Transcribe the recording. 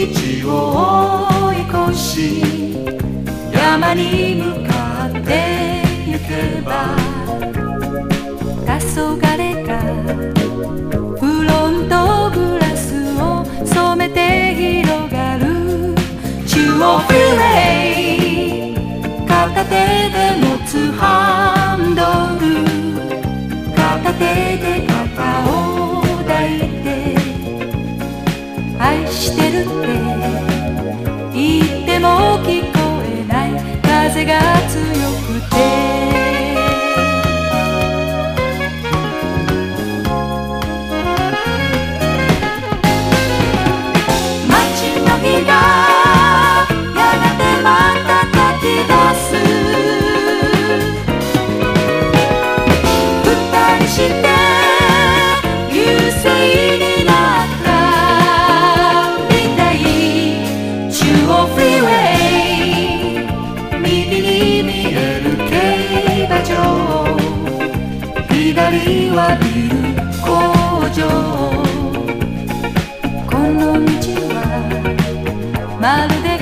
父を追い越し山に向かって行けば黄昏がフロントグラスを染めて広がる中央フリーウェイ片手で持つハンドル片手で肩を抱いて愛してるって言っても聞こえない風が強くて街の日がやがてまた焚き出す二人して優勢になったみたい中央フリーウェイ右に見える競馬場左はビル工場この道はまるで